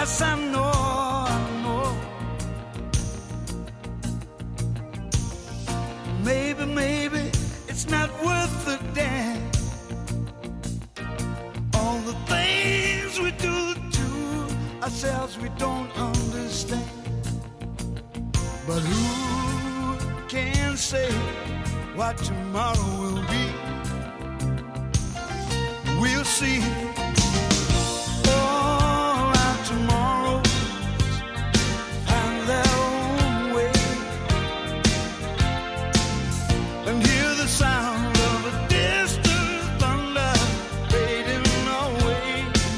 Yes, I know, I know. Maybe it's not worth the damn. All the things we do to ourselves we don't understand. But who can say what tomorrow will be? We'll see. All our tomorrows find their own way, and hear the sound of a distant thunder fading away.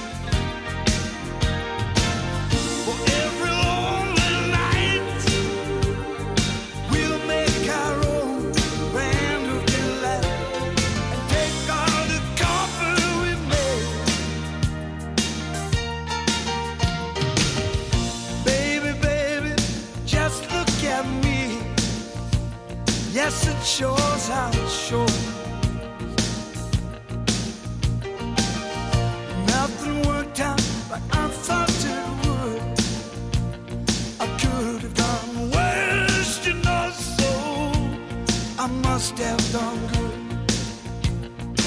For every lonely night, we'll make our own band of delight and take all the comfort we made. Baby, just look at me. Yes, it shows how it shows.